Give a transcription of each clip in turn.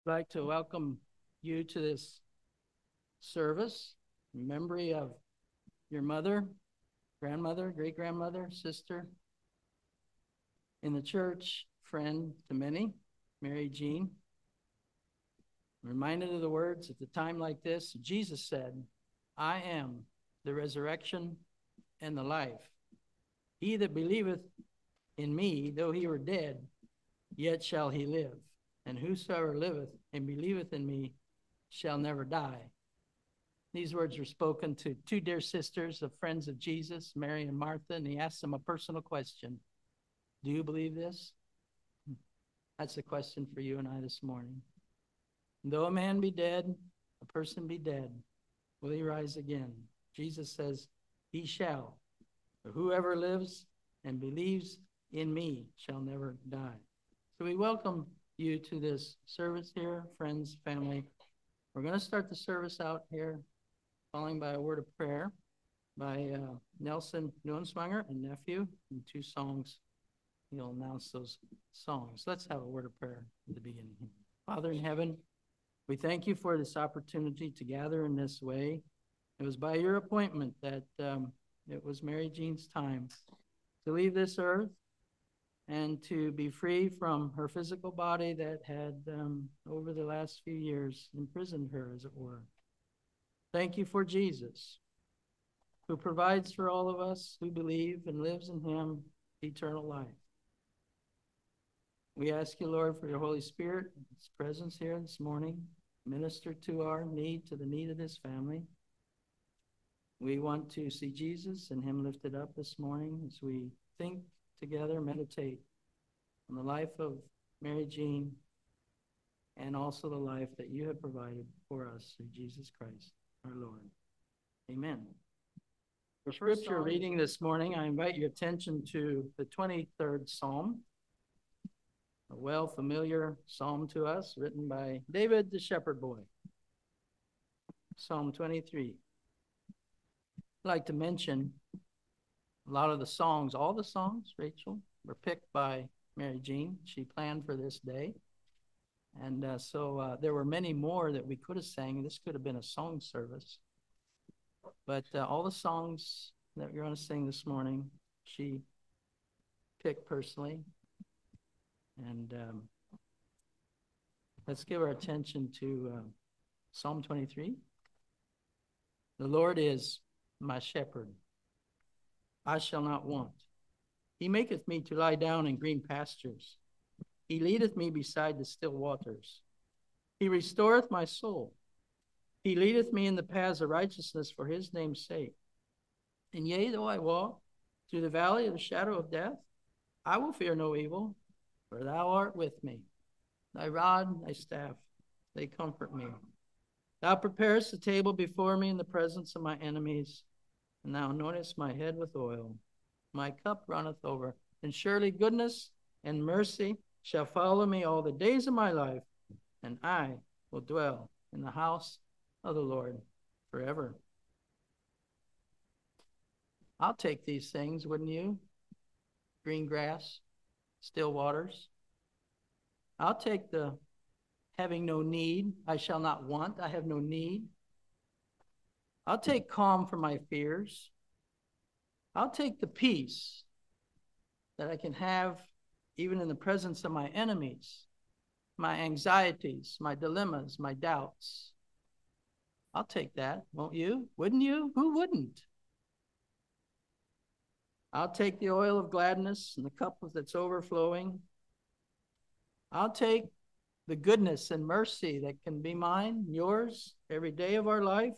like to welcome you to this service in memory of your mother, grandmother, great-grandmother, sister in the church, friend to many, Mary Jean. I'm reminded of the words at the time like this, Jesus said, I am the resurrection and the life. He that believeth in me, though he were dead, yet shall he live. And whosoever liveth and believeth in me shall never die. These words were spoken to two dear sisters of friends of Jesus, Mary and Martha, and he asked them a personal question. Do you believe this? That's the question for you and I this morning. Though a man be dead, a person be dead, will he rise again? Jesus says, he shall. For whoever lives and believes in me shall never die. So we welcome you to this service here, friends, family. We're going to start the service out here, following by a word of prayer by Nelson Nuenswanger and nephew, and two songs. He'll announce those songs. Let's have a word of prayer at the beginning. Father in heaven, we thank you for this opportunity to gather in this way. It was by your appointment that it was Mary Jean's time to leave this earth and to be free from her physical body that had, over the last few years, imprisoned her, as it were. Thank you for Jesus, who provides for all of us who believe and lives in him eternal life. We ask you, Lord, for your Holy Spirit, his presence here this morning. Minister to our need, to the need of this family. We want to see Jesus and him lifted up this morning as we think together, meditate on the life of Mary Jean and also the life that you have provided for us through Jesus Christ, our Lord. Amen. For scripture reading this morning, I invite your attention to the 23rd Psalm, a well-familiar psalm to us, written by David the shepherd boy. Psalm 23. I'd like to mention a lot of the songs, all the songs, Rachel, were picked by Mary Jean. She planned for this day. And so there were many more that we could have sang. This could have been a song service. But all the songs that we're going to sing this morning, she picked personally. And let's give our attention to Psalm 23. The Lord is my shepherd. I shall not want. He maketh me to lie down in green pastures. He leadeth me beside the still waters. He restoreth my soul. He leadeth me in the paths of righteousness for his name's sake. And yea, though I walk through the valley of the shadow of death, I will fear no evil, for thou art with me. Thy rod and thy staff, they comfort me. Thou preparest the table before me in the presence of my enemies, and thou anointest my head with oil. My cup runneth over, and surely goodness and mercy shall follow me all the days of my life, and I will dwell in the house of the Lord forever. I'll take these things, wouldn't you? Green grass, still waters. I'll take the having no need. I shall not want. I have no need. I'll take calm for my fears. I'll take the peace that I can have even in the presence of my enemies, my anxieties, my dilemmas, my doubts. I'll take that, won't you? Wouldn't you? Who wouldn't? I'll take the oil of gladness and the cup that's overflowing. I'll take the goodness and mercy that can be mine, yours, every day of our life.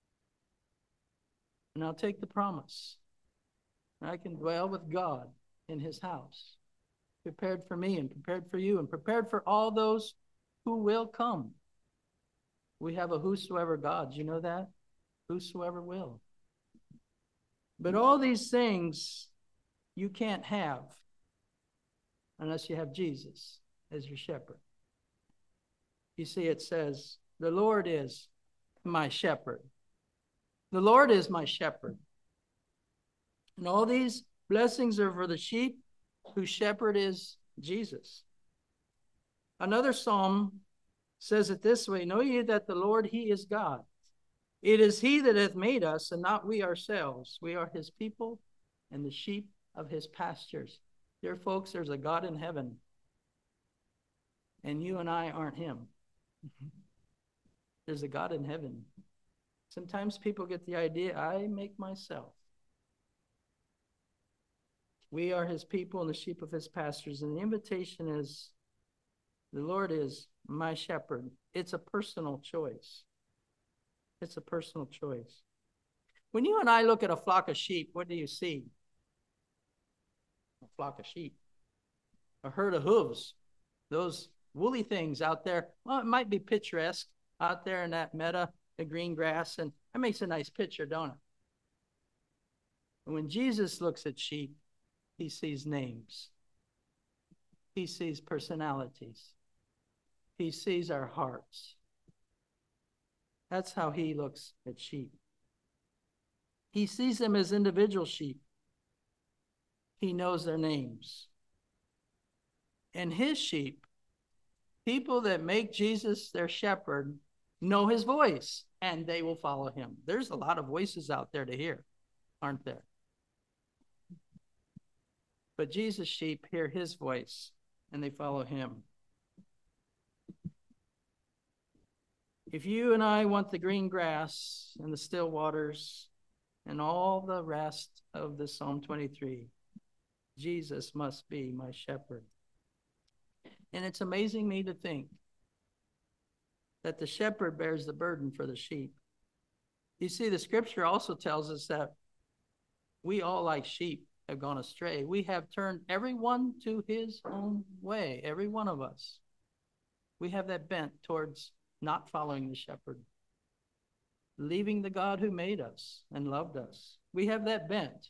And I'll take the promise. I can dwell with God in his house, prepared for me and prepared for you and prepared for all those who will come. We have a whosoever God. You know that? Whosoever will. But all these things you can't have unless you have Jesus as your shepherd. You see, it says, the Lord is my shepherd. The Lord is my shepherd. And all these blessings are for the sheep whose shepherd is Jesus. Another psalm says it this way, know ye that the Lord, he is God. It is he that hath made us, and not we ourselves. We are his people and the sheep of his pastures. Dear folks, there's a God in heaven, and you and I aren't him. There's a God in heaven. Sometimes people get the idea, I make myself. We are his people and the sheep of his pastures. And the invitation is, the Lord is my shepherd. It's a personal choice. It's a personal choice. When you and I look at a flock of sheep, what do you see? A flock of sheep. A herd of hooves. Those woolly things out there. Well, it might be picturesque out there in that meadow, the green grass, and that makes a nice picture, don't it? And when Jesus looks at sheep, he sees names. He sees personalities. He sees our hearts. That's how he looks at sheep. He sees them as individual sheep. He knows their names. And his sheep, people that make Jesus their shepherd, know his voice, and they will follow him. There's a lot of voices out there to hear, aren't there? But Jesus' sheep hear his voice, and they follow him. If you and I want the green grass and the still waters and all the rest of the Psalm 23, Jesus must be my shepherd. And it's amazing me to think that the shepherd bears the burden for the sheep. You see, the scripture also tells us that we all, like sheep, have gone astray. We have turned everyone to his own way, every one of us. We have that bent towards not following the shepherd, leaving the God who made us and loved us. We have that bent.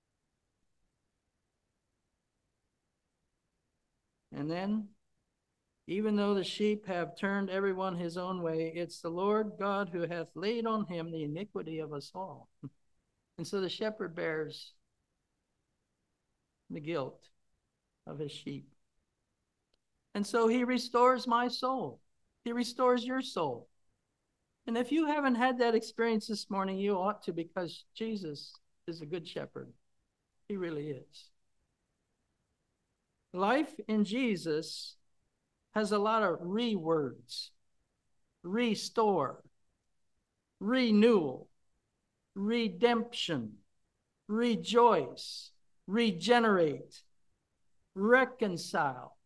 And then, even though the sheep have turned everyone his own way, it's the Lord God who hath laid on him the iniquity of us all. And so the shepherd bears the guilt of his sheep. And so he restores my soul. He restores your soul. And if you haven't had that experience this morning, you ought to, because Jesus is a good shepherd. He really is. Life in Jesus has a lot of re-words. Restore, renewal, redemption, rejoice, regenerate, reconcile.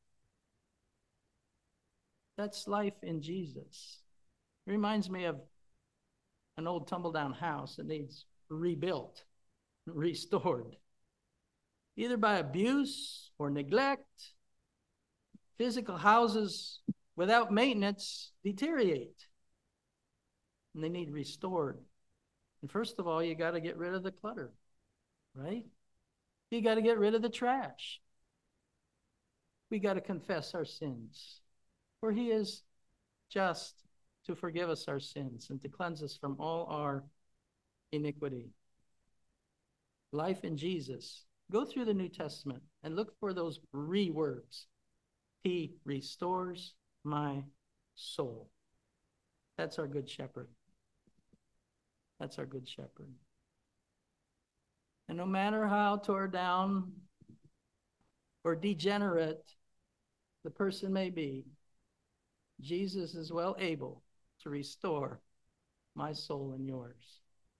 That's life in Jesus. It reminds me of an old tumble-down house that needs rebuilt, restored, either by abuse or neglect. Physical houses without maintenance deteriorate, and they need restored. And first of all, you got to get rid of the clutter, right? You got to get rid of the trash. We got to confess our sins, for he is just to forgive us our sins and to cleanse us from all our iniquity. Life in Jesus. Go through the New Testament and look for those words. He restores my soul. That's our good shepherd. That's our good shepherd. And no matter how tore down or degenerate the person may be, Jesus is well able to restore my soul and yours.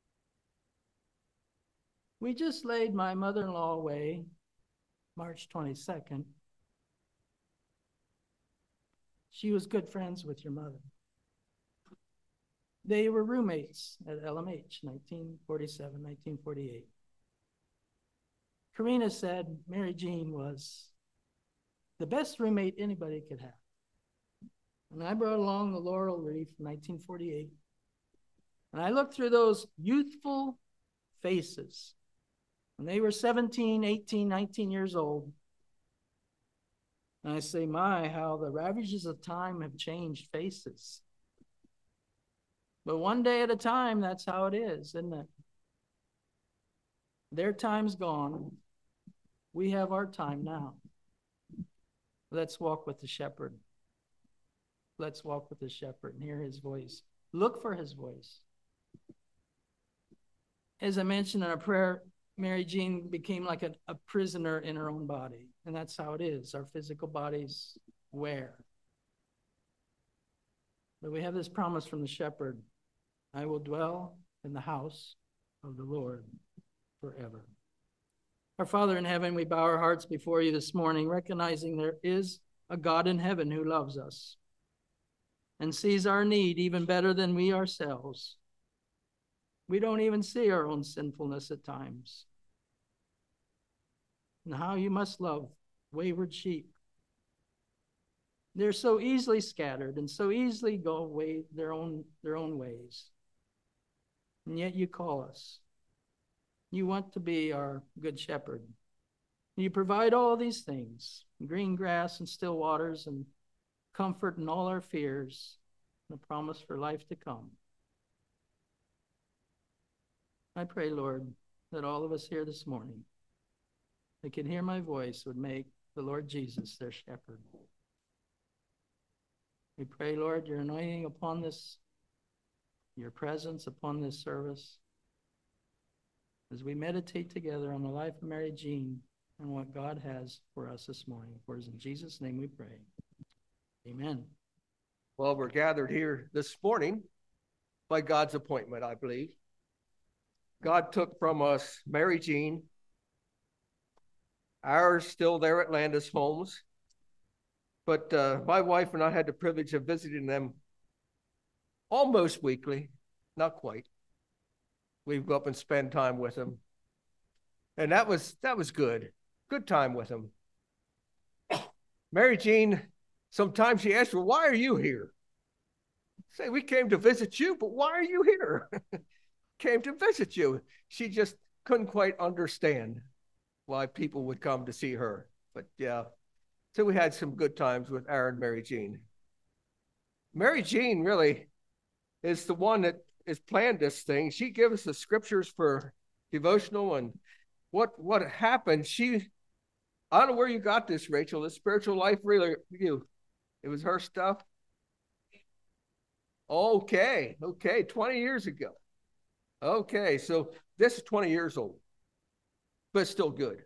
We just laid my mother-in-law away March 22nd. She was good friends with your mother. They were roommates at LMH, 1947, 1948. Karina said Mary Jean was the best roommate anybody could have. And I brought along the Laurel Reef, 1948. And I looked through those youthful faces. And they were 17, 18, 19 years old. And I say, my, how the ravages of time have changed faces. But one day at a time, that's how it is, isn't it? Their time's gone. We have our time now. Let's walk with the shepherd. let's walk with the shepherd and hear his voice. Look for his voice. As I mentioned in our prayer, Mary Jean became like a prisoner in her own body. And that's how it is. Our physical bodies wear. But we have this promise from the shepherd. I will dwell in the house of the Lord forever. Our Father in heaven, we bow our hearts before you this morning, recognizing there is a God in heaven who loves us and sees our need even better than we ourselves. We don't even see our own sinfulness at times. And how you must love wayward sheep. They're so easily scattered and so easily go away their own ways. And yet you call us. You want to be our good shepherd. You provide all these things, green grass and still waters and comfort in all our fears, and a promise for life to come. I pray, Lord, that all of us here this morning that can hear my voice would make the Lord Jesus their shepherd. We pray, Lord, your anointing upon this, your presence upon this service, as we meditate together on the life of Mary Jean and what God has for us this morning. For it is in Jesus' name we pray. Amen. Well, we're gathered here this morning by God's appointment, I believe. God took from us Mary Jean, ours still there at Landis Homes. But my wife and I had the privilege of visiting them almost weekly, not quite. We'd go up and spend time with them. And that was good. Good time with them. Mary Jean, sometimes she asked, well, why are you here? Say, we came to visit you, but why are you here? Came to visit you. She just couldn't quite understand why people would come to see her. But yeah, so we had some good times with Aaron and Mary Jean. Mary Jean really is the one that has planned this thing. She gives us the scriptures for devotional and what happened. I don't know where you got this, Rachel, this spiritual life really, it was her stuff. Okay, 20 years ago. Okay, so this is 20 years old, but still good.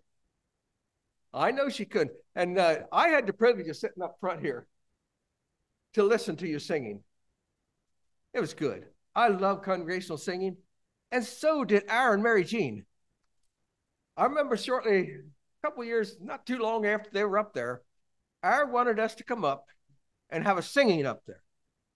I know she couldn't. And I had the privilege of sitting up front here to listen to you singing. It was good. I love congregational singing, and so did Aaron and Mary Jean. I remember shortly, a couple of years, not too long after they were up there, Aaron wanted us to come up and have a singing up there.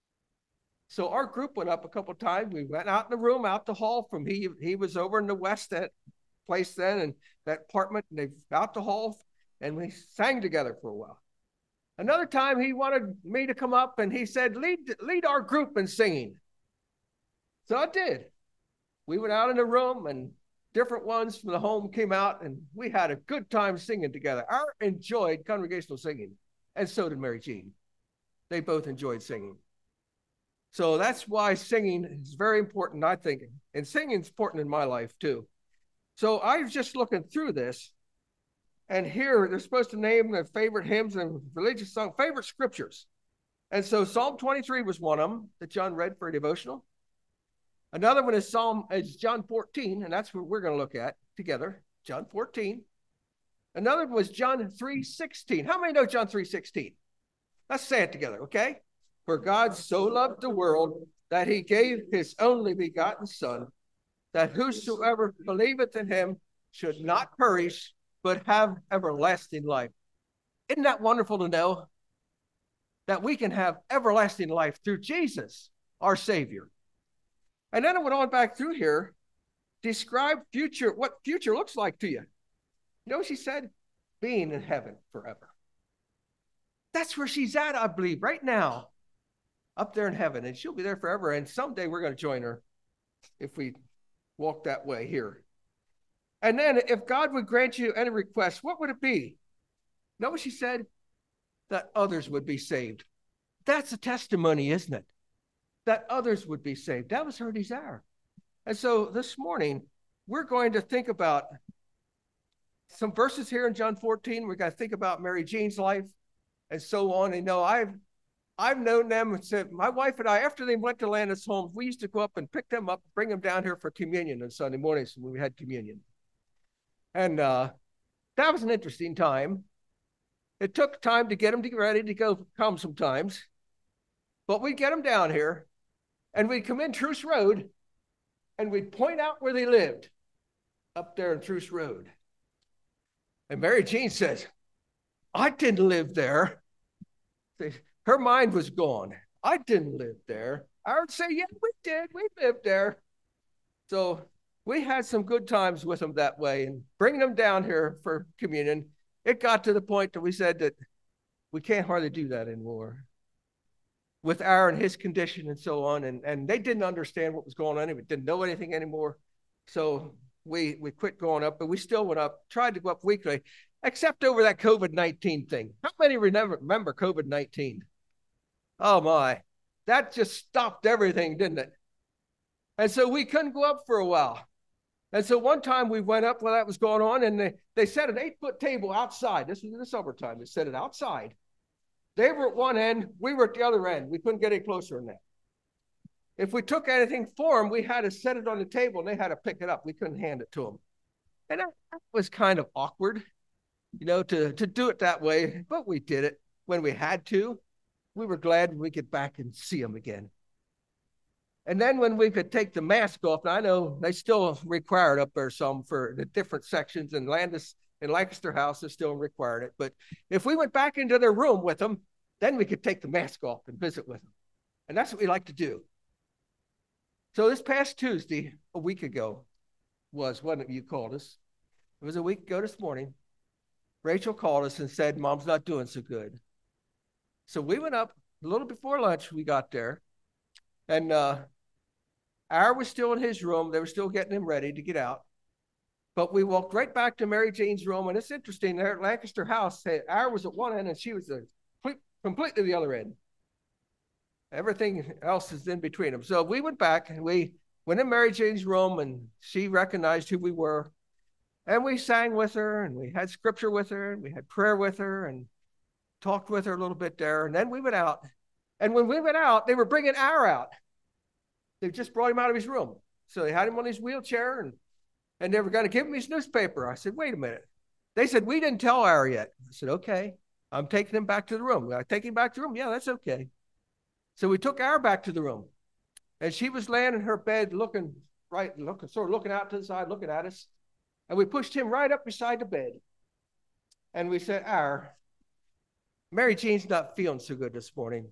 So our group went up a couple of times. We went out in the room, out the hall from he was over in the west, that place then, and that apartment, and they out the hall, and we sang together for a while. Another time he wanted me to come up and he said, lead our group in singing. So I did. We went out in the room and different ones from the home came out and we had a good time singing together. I enjoyed congregational singing, and so did Mary Jean. They both enjoyed singing. So that's why singing is very important, I think. And singing is important in my life too. So I was just looking through this, and here they're supposed to name their favorite hymns and religious songs, favorite scriptures. And so Psalm 23 was one of them that John read for a devotional. Another one is John 14, and that's what we're going to look at together, John 14. Another one was John 3:16. How many know John 3:16? Let's say it together, okay? For God so loved the world that he gave his only begotten Son, that whosoever believeth in him should not perish, but have everlasting life. Isn't that wonderful to know that we can have everlasting life through Jesus, our Savior? And then I went on back through here, describe what future looks like to you. You know what she said? Being in heaven forever. That's where she's at, I believe, right now, up there in heaven, and she'll be there forever. And someday we're going to join her if we walk that way here. And then if God would grant you any request, what would it be? You know what she said? That others would be saved. That's a testimony, isn't it? That others would be saved. That was her desire. And so this morning, we're going to think about some verses here in John 14. We're going to think about Mary Jean's life and so on. And I I've known them. My wife and I, after they went to Landis Homes, we used to go up and pick them up, bring them down here for communion on Sunday mornings when we had communion. And that was an interesting time. It took time to get them to get ready to go come sometimes. But we'd get them down here, and we'd come in Truce Road, and we'd point out where they lived up there in Truce Road. And Mary Jean says, I didn't live there. Her mind was gone. I didn't live there. I would say, yeah, we did. We lived there. So we had some good times with them that way, and bringing them down here for communion, it got to the point that we said that we can't hardly do that anymore with Aaron, his condition and so on. And they didn't understand what was going on. We didn't know anything anymore. So we quit going up, but we still went up, tried to go up weekly, except over that COVID-19 thing. How many remember COVID-19? Oh my, that just stopped everything, didn't it? And so we couldn't go up for a while. And so one time we went up while that was going on, and they set an 8-foot table outside. This was in the summertime. They set it outside. They were at one end. We were at the other end. We couldn't get any closer than that. If we took anything for them, we had to set it on the table, and they had to pick it up. We couldn't hand it to them. And that was kind of awkward, to do it that way. But we did it when we had to. We were glad when we get back and see them again. And then when we could take the mask off, now I know they still require it up there some for the different sections, and Landis and Lancaster House is still requiring it. But if we went back into their room with them, then we could take the mask off and visit with them. And that's what we like to do. So this past Tuesday, a week ago, was when you called us. It was a week ago this morning. Rachel called us and said, Mom's not doing so good. So we went up a little before lunch. We got there. And Aaron was still in his room. They were still getting him ready to get out. But we walked right back to Mary Jane's room. And it's interesting, there at Lancaster House, Aaron was at one end and she was completely the other end. Everything else is in between them. So we went back and we went in Mary Jane's room, and she recognized who we were. And we sang with her, and we had scripture with her, and we had prayer with her, and talked with her a little bit there. And then we went out. And when we went out, they were bringing Aaron out. They just brought him out of his room. So they had him on his wheelchair, and they were going to give him his newspaper. I said, wait a minute. They said, we didn't tell Aaron yet. I said, okay, I'm taking him back to the room. I take him back to the room? Yeah, that's okay. So we took Aaron back to the room. And she was laying in her bed sort of looking out to the side, looking at us. And we pushed him right up beside the bed. And we said, Aaron, Mary Jean's not feeling so good this morning.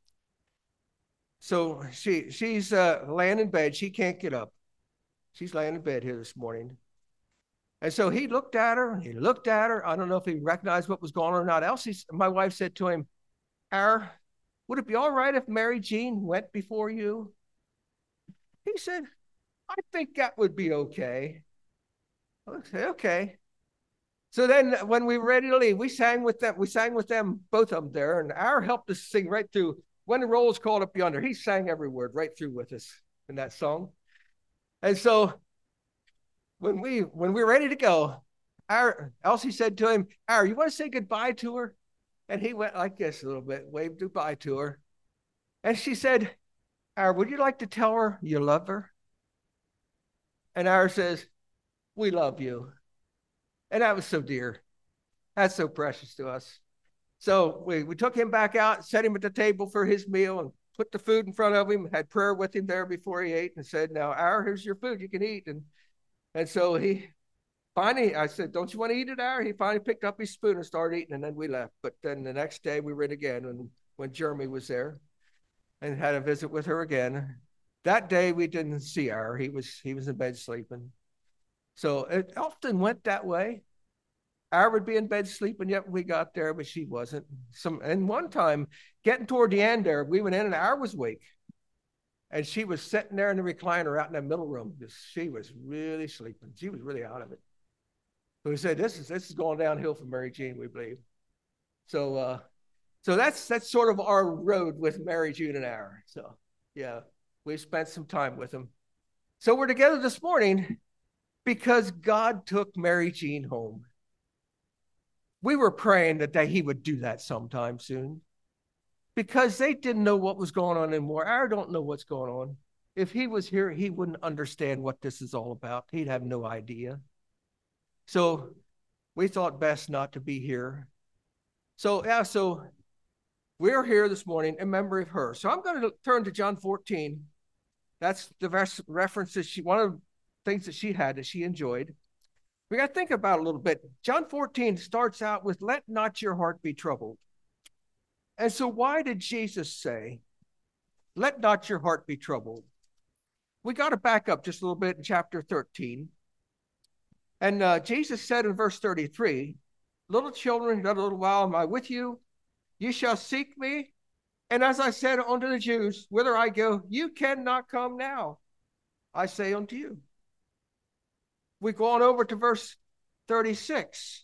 So she's laying in bed. She can't get up. She's laying in bed here this morning. And so he looked at her. He looked at her. I don't know if he recognized what was going on or not. My wife said to him, Aaron, would it be all right if Mary Jean went before you? He said, I think that would be okay. I said, okay. So then when we were ready to leave, we sang with them. We sang with them, both of them there. And Aaron helped us sing right through. When the roll is called up yonder, he sang every word right through with us in that song. And so when we were ready to go, Elsie said to him, Aaron, you want to say goodbye to her? And he went like this a little bit, waved goodbye to her. And she said, Aaron, would you like to tell her you love her? And Aaron says, we love you. And that was so dear. That's so precious to us. So we took him back out, set him at the table for his meal, and put the food in front of him, had prayer with him there before he ate, and said, now, Aaron, here's your food. You can eat. And so he finally, I said, don't you want to eat it, Aaron? He finally picked up his spoon and started eating, and then we left. But then the next day we were in again when Jeremy was there and had a visit with her again. That day we didn't see Aaron. He was in bed sleeping. So it often went that way. Aaron would be in bed sleeping, yet we got there, but she wasn't. And one time, getting toward the end there, we went in and Aaron was awake. And she was sitting there in the recliner out in that middle room. She was really sleeping. She was really out of it. So we said, this is going downhill for Mary Jean, we believe. So that's sort of our road with Mary Jean and Aaron. So yeah, we spent some time with them. So we're together this morning because God took Mary Jean home. We were praying that he would do that sometime soon, because they didn't know what was going on anymore. I don't know what's going on. If he was here, he wouldn't understand what this is all about. He'd have no idea. So we thought best not to be here. So we're here this morning in memory of her. So I'm going to turn to John 14. That's the reference that one of the things that she had that she enjoyed. We got to think about it a little bit. John 14 starts out with, let not your heart be troubled. And so why did Jesus say, let not your heart be troubled? We got to back up just a little bit in chapter 13. And Jesus said in verse 33, little children, yet a little while am I with you. You shall seek me. And as I said unto the Jews, whither I go, you cannot come now. I say unto you. We go on over to verse 36.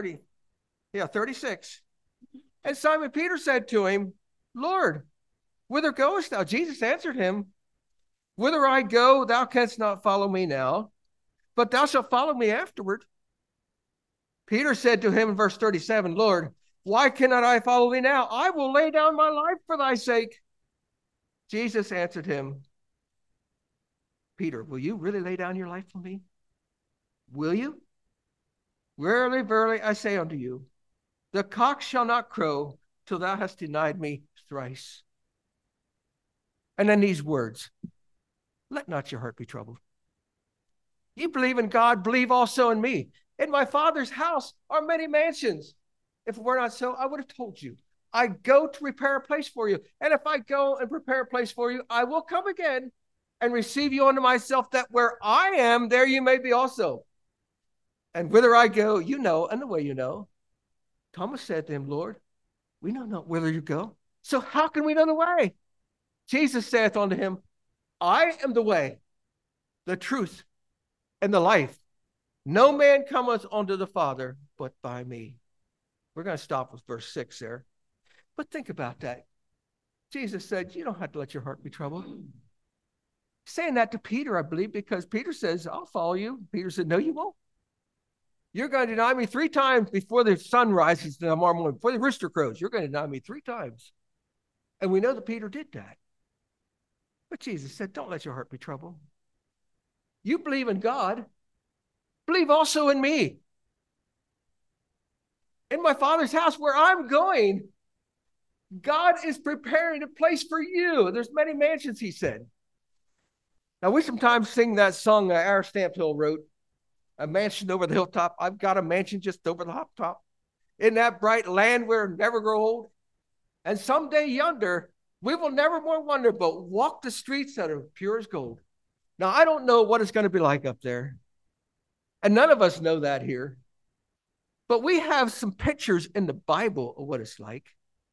36. And Simon Peter said to him, Lord, whither goest thou? Jesus answered him, whither I go, thou canst not follow me now, but thou shalt follow me afterward. Peter said to him in verse 37, Lord, why cannot I follow thee now? I will lay down my life for thy sake. Jesus answered him, Peter, will you really lay down your life for me? Will you? Verily, verily, I say unto you, the cock shall not crow till thou hast denied me thrice. And then these words, let not your heart be troubled. You believe in God, believe also in me. In my Father's house are many mansions. If it were not so, I would have told you. I go to prepare a place for you. And if I go and prepare a place for you, I will come again and receive you unto myself, that where I am, there you may be also. And whither I go, you know, and the way you know. Thomas said to him, Lord, we know not whither you go. So how can we know the way? Jesus saith unto him, I am the way, the truth, and the life. No man cometh unto the Father but by me. We're going to stop with verse 6 there. But think about that. Jesus said, you don't have to let your heart be troubled. Saying that to Peter, I believe, because Peter says, I'll follow you. Peter said, no, you won't. You're going to deny me 3 times before the sun rises tomorrow morning, before the rooster crows. You're going to deny me 3 times. And we know that Peter did that. But Jesus said, don't let your heart be troubled. You believe in God, believe also in me. In my Father's house where I'm going, God is preparing a place for you. There's many mansions, he said. Now, we sometimes sing that song Ira Stamphill wrote, a mansion over the hilltop. I've got a mansion just over the hilltop. In that bright land where it never grow old. And someday yonder, we will never more wonder, but walk the streets that are pure as gold. Now, I don't know what it's going to be like up there. And none of us know that here. But we have some pictures in the Bible of what it's like.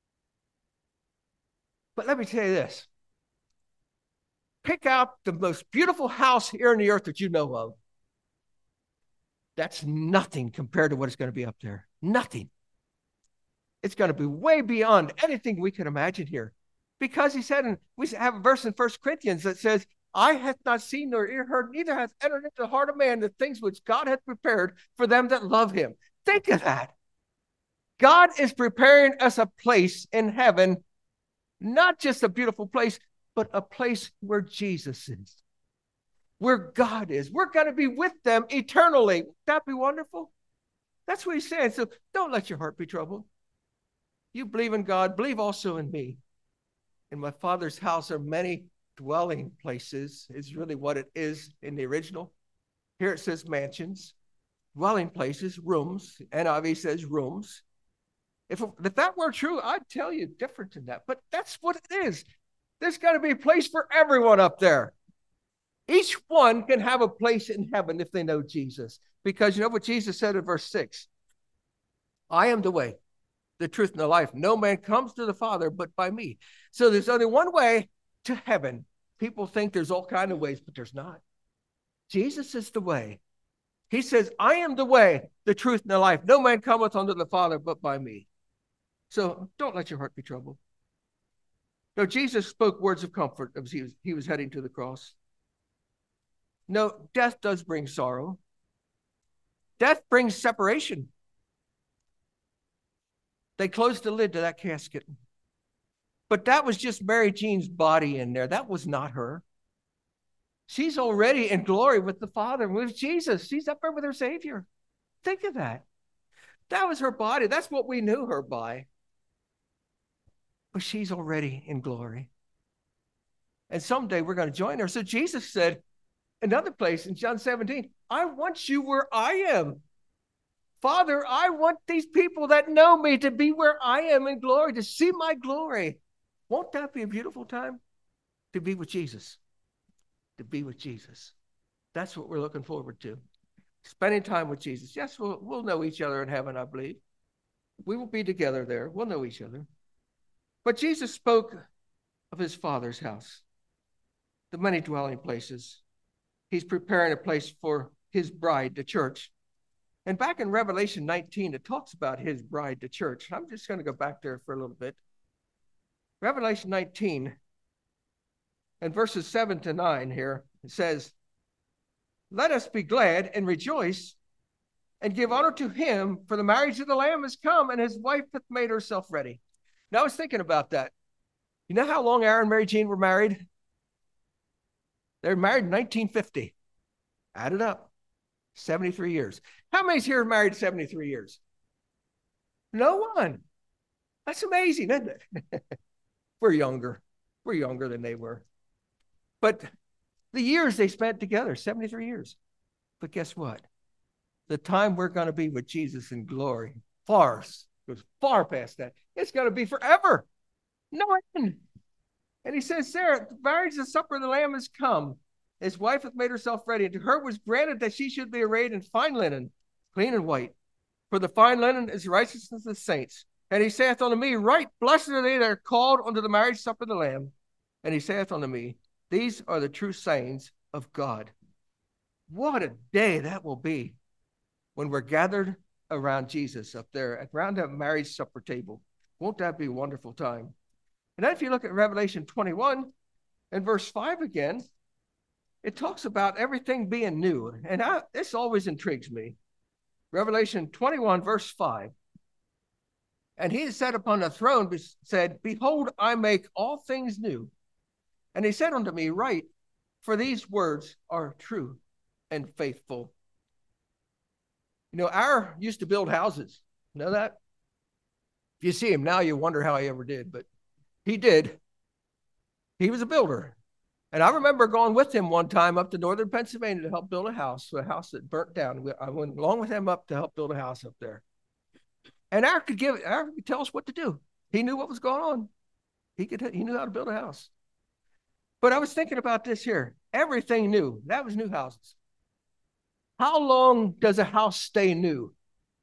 But let me tell you this. Pick out the most beautiful house here on the earth that you know of. That's nothing compared to what it's going to be up there. Nothing. It's going to be way beyond anything we can imagine here. Because he said, and we have a verse in 1 Corinthians that says, eye hath not seen nor ear heard, neither hath entered into the heart of man the things which God hath prepared for them that love him. Think of that. God is preparing us a place in heaven, not just a beautiful place, but a place where Jesus is, where God is. We're going to be with them eternally. Wouldn't that be wonderful? That's what he's saying. So don't let your heart be troubled. You believe in God, believe also in me. In my Father's house are many dwelling places, is really what it is in the original. Here it says mansions, dwelling places, rooms. NIV says rooms. If that were true, I'd tell you different than that. But that's what it is. There's got to be a place for everyone up there. Each one can have a place in heaven if they know Jesus. Because you know what Jesus said in verse 6? I am the way, the truth, and the life. No man comes to the Father but by me. So there's only one way to heaven. People think there's all kinds of ways, but there's not. Jesus is the way. He says, I am the way, the truth, and the life. No man cometh unto the Father but by me. So don't let your heart be troubled. No, Jesus spoke words of comfort as he was heading to the cross. No, death does bring sorrow. Death brings separation. They closed the lid to that casket. But that was just Mary Jean's body in there. That was not her. She's already in glory with the Father, with Jesus. She's up there with her Savior. Think of that. That was her body. That's what we knew her by. But she's already in glory. And someday we're going to join her. So Jesus said, another place in John 17, I want you where I am. Father, I want these people that know me to be where I am in glory, to see my glory. Won't that be a beautiful time? To be with Jesus. To be with Jesus. That's what we're looking forward to. Spending time with Jesus. Yes, we'll know each other in heaven, I believe. We will be together there. We'll know each other. But Jesus spoke of his Father's house, the many dwelling places. He's preparing a place for his bride, the church. And back in Revelation 19, it talks about his bride, the church. I'm just going to go back there for a little bit. Revelation 19 and verses 7 to 9 here, it says, let us be glad and rejoice and give honor to him, for the marriage of the Lamb has come, and his wife hath made herself ready. Now, I was thinking about that. You know how long Aaron and Mary Jean were married? They were married in 1950. Add it up. 73 years. How many's here married 73 years? No one. That's amazing, isn't it? We're younger. We're younger than they were. But the years they spent together, 73 years. But guess what? The time we're going to be with Jesus in glory goes far past that. It's going to be forever. No end. And he says, Sarah, the marriage, the supper of the Lamb has come. His wife hath made herself ready, and to her was granted that she should be arrayed in fine linen, clean and white. For the fine linen is the righteousness of the saints. And he saith unto me, right, blessed are they that are called unto the marriage supper of the Lamb. And he saith unto me, these are the true sayings of God. What a day that will be when we're gathered around Jesus up there, around that marriage supper table. Won't that be a wonderful time? And then if you look at Revelation 21 and verse 5 again, it talks about everything being new. And this always intrigues me. Revelation 21 verse 5. And he that sat upon the throne said, behold, I make all things new. And he said unto me, write, for these words are true and faithful. You know, our used to build houses. You know that? If you see him now, you wonder how he ever did, but he did. He was a builder. And I remember going with him one time up to northern Pennsylvania to help build a house that burnt down. I went along with him up to help build a house up there. And Eric could tell us what to do. He knew what was going on. He knew how to build a house. But I was thinking about this here. Everything new. That was new houses. How long does a house stay new?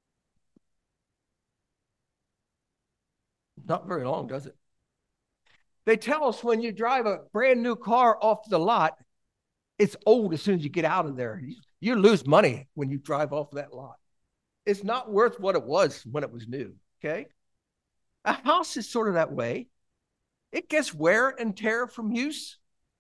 Not very long, does it? They tell us when you drive a brand new car off the lot, it's old as soon as you get out of there. You lose money when you drive off that lot. It's not worth what it was when it was new, okay? A house is sort of that way. It gets wear and tear from use.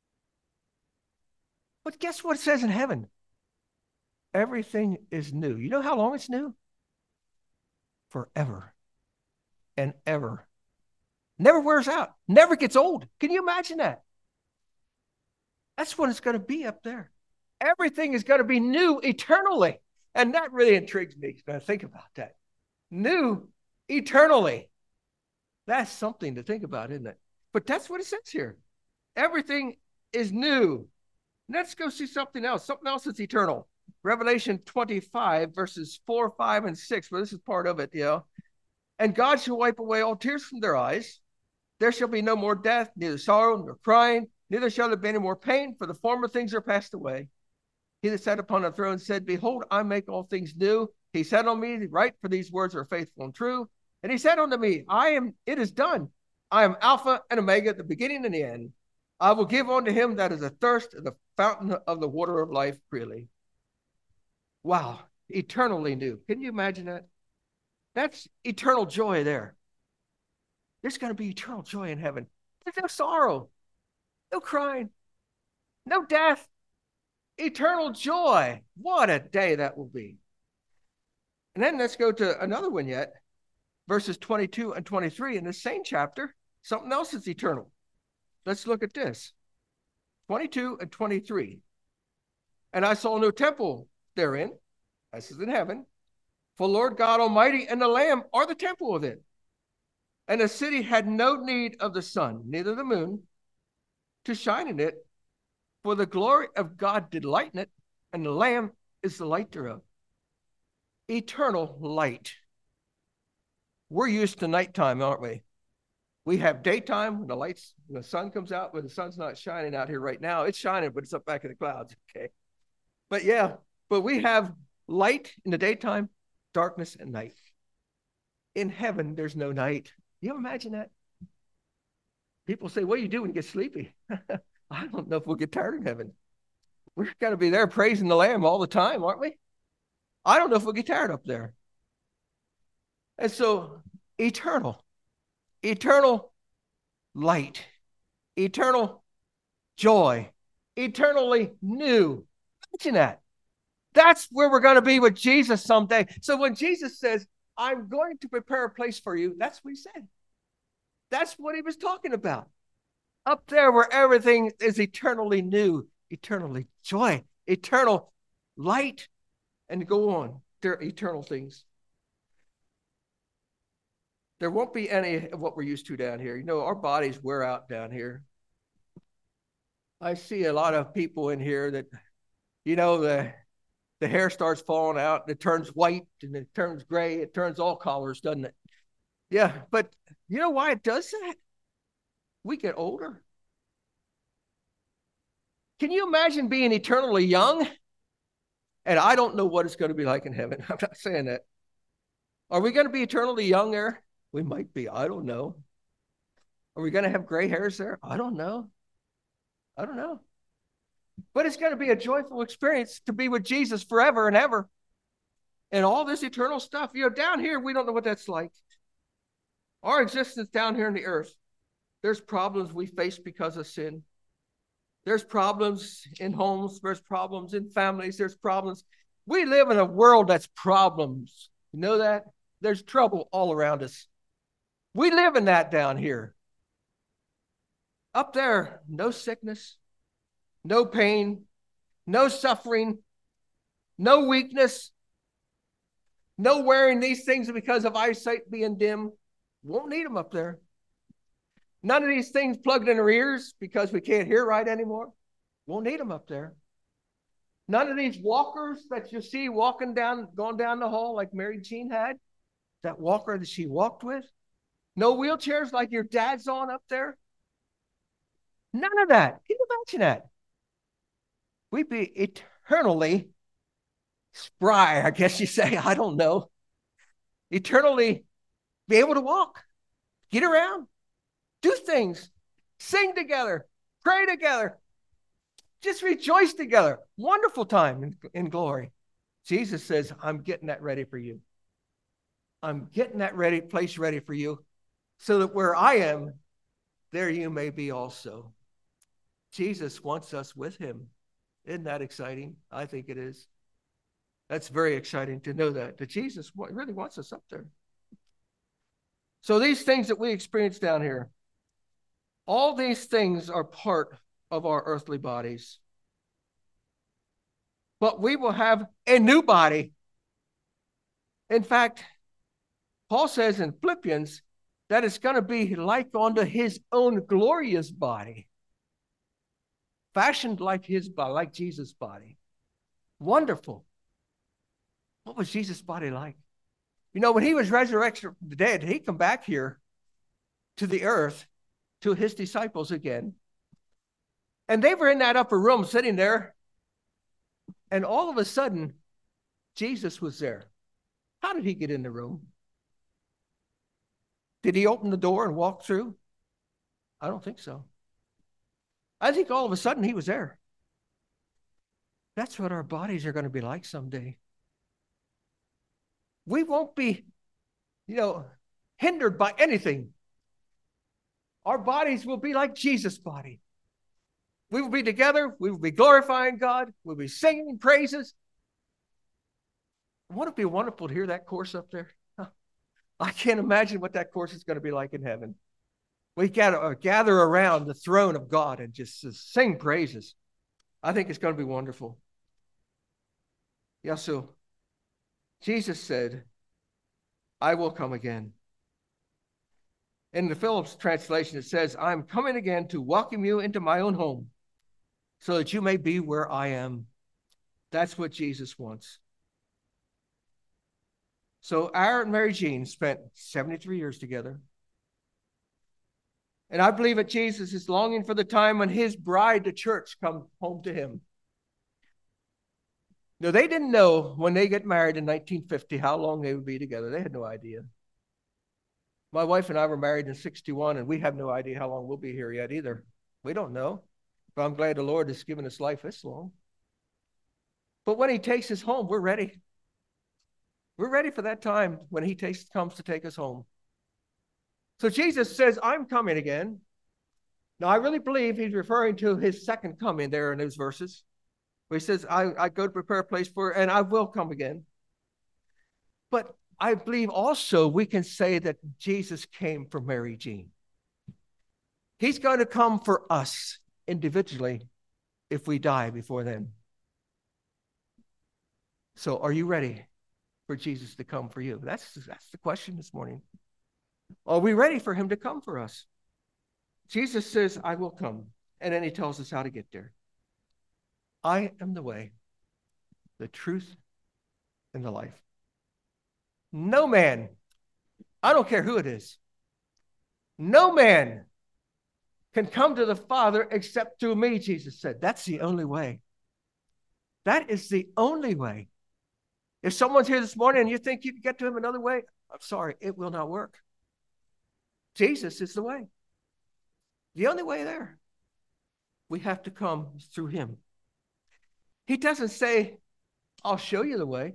But guess what it says in heaven? Everything is new. You know how long it's new? Forever and ever. Never wears out. Never gets old. Can you imagine that? That's what it's going to be up there. Everything is going to be new eternally. And that really intrigues me when I think about that. New eternally. That's something to think about, isn't it? But that's what it says here. Everything is new. Let's go see something else that's eternal. Revelation 25, verses 4, 5, and 6. Well, this is part of it, you know. And God shall wipe away all tears from their eyes. There shall be no more death, neither sorrow, nor crying, neither shall there be any more pain, for the former things are passed away. He that sat upon the throne said, behold, I make all things new. He said unto me, write, for these words are faithful and true. And he said unto me, it is done. I am Alpha and Omega, the beginning and the end. I will give unto him that is athirst of the fountain of the water of life freely. Wow, eternally new. Can you imagine that? That's eternal joy there. There's going to be eternal joy in heaven. There's no sorrow, no crying, no death. Eternal joy. What a day that will be. And then let's go to another one yet. Verses 22 and 23 in the same chapter, something else that's eternal. Let's look at this. 22 and 23. And I saw no temple therein, this is in heaven, for Lord God Almighty and the Lamb are the temple of it. And the city had no need of the sun, neither the moon, to shine in it, for the glory of God did lighten it, and the Lamb is the light thereof. Eternal light. We're used to nighttime, aren't we? We have daytime when the sun comes out, but the sun's not shining out here right now. It's shining, but it's up back in the clouds, okay? But we have light in the daytime, darkness at night. In heaven, there's no night. You imagine that? People say, what do you do when you get sleepy? I don't know if we'll get tired in heaven. We're going to be there praising the Lamb all the time, aren't we? I don't know if we'll get tired up there. And so, eternal light, eternal joy, eternally new. Imagine that. That's where we're going to be with Jesus someday. So when Jesus says, I'm going to prepare a place for you, that's what he said. That's what he was talking about. Up there where everything is eternally new, eternally joy, eternal light, and go on. They're eternal things. There won't be any of what we're used to down here. You know, our bodies wear out down here. I see a lot of people in here that, you know, the hair starts falling out, and it turns white, and it turns gray, it turns all colors, doesn't it? Yeah, but you know why it does that? We get older. Can you imagine being eternally young? And I don't know what it's going to be like in heaven. I'm not saying that. Are we going to be eternally young there? We might be. I don't know. Are we going to have gray hairs there? I don't know. I don't know. But it's going to be a joyful experience to be with Jesus forever and ever. And all this eternal stuff. You know, down here, we don't know what that's like. Our existence down here on the earth, there's problems we face because of sin. There's problems in homes. There's problems in families. There's problems. We live in a world that's problems. You know that? There's trouble all around us. We live in that down here. Up there, no sickness, no pain, no suffering, no weakness, no wearing these things because of eyesight being dim. Won't need them up there. None of these things plugged in our ears because we can't hear right anymore. Won't need them up there. None of these walkers that you see going down the hall like Mary Jean had, that walker that she walked with. No wheelchairs like your dad's on up there. None of that. Can you imagine that? We'd be eternally spry, I guess you say. I don't know. Eternally be able to walk, get around, do things, sing together, pray together, just rejoice together. Wonderful time in glory. Jesus says, I'm getting that ready for you. I'm getting that place ready for you so that where I am, there you may be also. Jesus wants us with him. Isn't that exciting? I think it is. That's very exciting to know that Jesus really wants us up there. So these things that we experience down here, all these things are part of our earthly bodies. But we will have a new body. In fact, Paul says in Philippians that it's going to be like unto his own glorious body. Fashioned like his body, like Jesus' body. Wonderful. What was Jesus' body like? You know, when he was resurrected from the dead, he come back here to the earth to his disciples again. And they were in that upper room sitting there. And all of a sudden, Jesus was there. How did he get in the room? Did he open the door and walk through? I don't think so. I think all of a sudden he was there. That's what our bodies are going to be like someday. We won't be, hindered by anything. Our bodies will be like Jesus' body. We will be together. We will be glorifying God. We'll be singing praises. Wouldn't it be wonderful to hear that chorus up there? I can't imagine what that chorus is going to be like in heaven. We gather around the throne of God and just sing praises. I think it's going to be wonderful. Yeah, so Jesus said, I will come again. In the Phillips translation, it says, I'm coming again to welcome you into my own home so that you may be where I am. That's what Jesus wants. So our and Mary Jean spent 73 years together. And I believe that Jesus is longing for the time when his bride, the church, comes home to him. No, they didn't know when they get married in 1950 how long they would be together. They had no idea. My wife and I were married in 61, and we have no idea how long we'll be here yet either. We don't know. But I'm glad the Lord has given us life this long. But when he takes us home, we're ready. We're ready for that time when he comes to take us home. So Jesus says, I'm coming again. Now, I really believe he's referring to his second coming there in those verses, where he says, I go to prepare a place for, and I will come again. But I believe also we can say that Jesus came for Mary Jean. He's going to come for us individually if we die before then. So are you ready for Jesus to come for you? That's the question this morning. Are we ready for him to come for us? Jesus says, I will come. And then he tells us how to get there. I am the way, the truth, and the life. No man, I don't care who it is, no man can come to the Father except through me, Jesus said. That's the only way. That is the only way. If someone's here this morning and you think you can get to him another way, I'm sorry, it will not work. Jesus is the way. The only way there. We have to come through him. He doesn't say, I'll show you the way.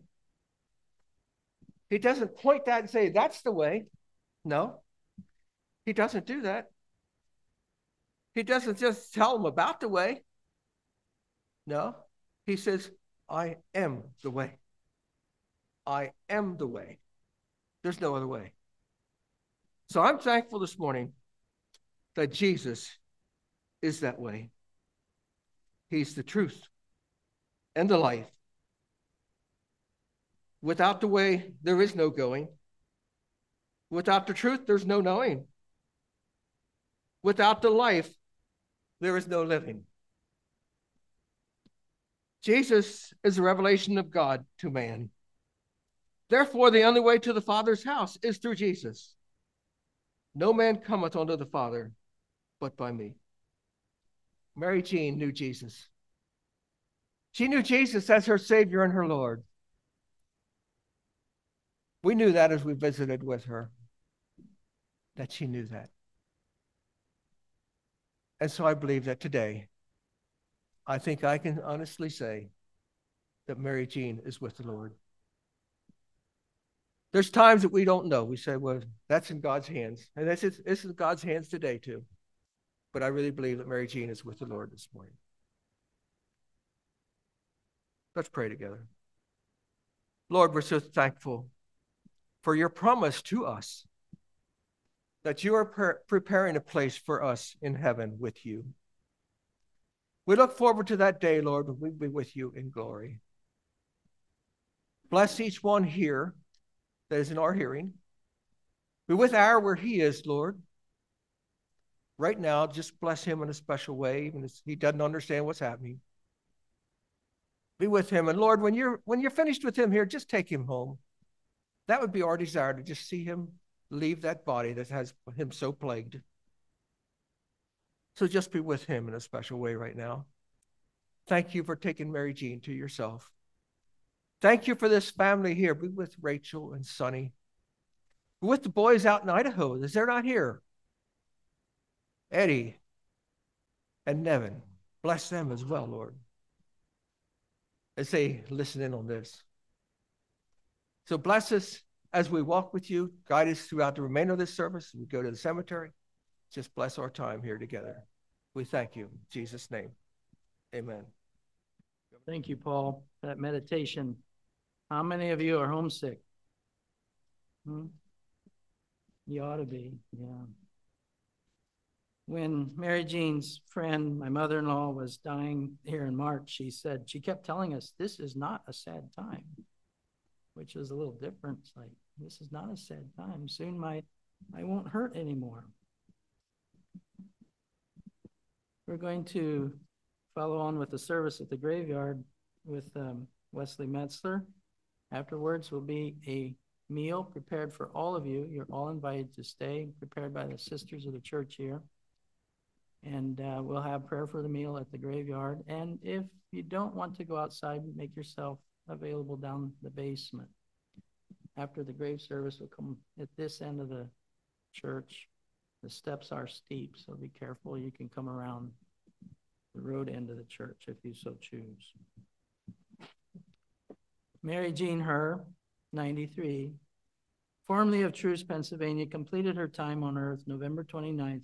He doesn't point that and say, that's the way. No, he doesn't do that. He doesn't just tell them about the way. No, he says, I am the way. I am the way. There's no other way. So I'm thankful this morning that Jesus is that way. He's the truth and the life. Without the way, there is no going. Without the truth, there's no knowing. Without the life, there is no living. Jesus is a revelation of God to man. Therefore, the only way to the Father's house is through Jesus. No man cometh unto the Father but by me. Mary Jean knew Jesus. She knew Jesus as her Savior and her Lord. We knew that as we visited with her, that she knew that. And so I believe that today, I think I can honestly say that Mary Jean is with the Lord. There's times that we don't know. We say, well, that's in God's hands. And this is God's hands today too. But I really believe that Mary Jean is with the Lord this morning. Let's pray together. Lord, we're so thankful for your promise to us that you are preparing a place for us in heaven with you. We look forward to that day, Lord, when we'll be with you in glory. Bless each one here that is in our hearing. Be with our where he is, Lord. Right now, just bless him in a special way, even if he doesn't understand what's happening. Be with him. And Lord, when you're finished with him here, just take him home. That would be our desire, to just see him leave that body that has him so plagued. So just be with him in a special way right now. Thank you for taking Mary Jean to yourself. Thank you for this family here. Be with Rachel and Sonny. Be with the boys out in Idaho, as they're not here. Eddie and Nevin. Bless them as well, Lord, as they listen in on this. So bless us as we walk with you. Guide us throughout the remainder of this service. We go to the cemetery. Just bless our time here together. We thank you. In Jesus' name, amen. Thank you, Paul, for that meditation. How many of you are homesick? You ought to be, yeah. when Mary Jean's friend, my mother-in-law, was dying here in March, she kept telling us, this is not a sad time, which is a little different. It's like, this is not a sad time. Soon I won't hurt anymore. We're going to follow on with the service at the graveyard with Wesley Metzler. Afterwards will be a meal prepared for all of you. You're all invited to stay, prepared by the sisters of the church here. And we'll have prayer for the meal at the graveyard. And if you don't want to go outside, make yourself available down the basement. After the grave service will come at this end of the church. The steps are steep, so be careful. You can come around the road end of the church if you so choose. Mary Jean Herr, 93, formerly of Truce, Pennsylvania, completed her time on earth November 29th,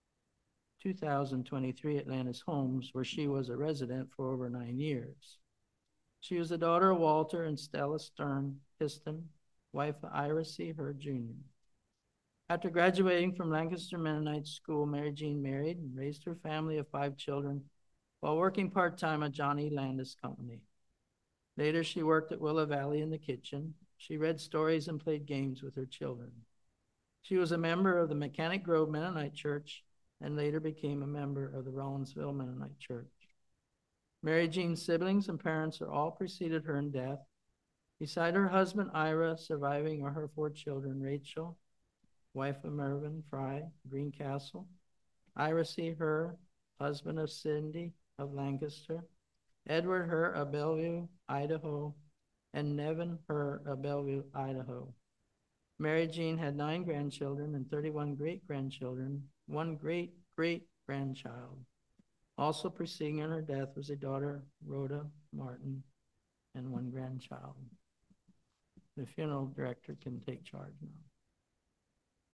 2023 at Atlantis Homes, where she was a resident for over 9 years. She was the daughter of Walter and Stella Stern Piston, wife of Ira C. Herr Jr. After graduating from Lancaster Mennonite School, Mary Jean married and raised her family of 5 children while working part-time at John E. Landis Company. Later, she worked at Willow Valley in the kitchen. She read stories and played games with her children. She was a member of the Mechanic Grove Mennonite Church and later became a member of the Rollinsville Mennonite Church. Mary Jean's siblings and parents are all preceded her in death. Beside her husband, Ira, surviving are her 4 children, Rachel, wife of Mervyn Fry, Greencastle, Ira C. Herr, husband of Cindy of Lancaster, Edward Herr of Bellevue, Idaho, and Nevin Herr of Bellevue, Idaho. Mary Jean had 9 grandchildren and 31 great-grandchildren, 1 great-great-grandchild. Also preceding her death was a daughter, Rhoda Martin, and 1 grandchild. The funeral director can take charge now.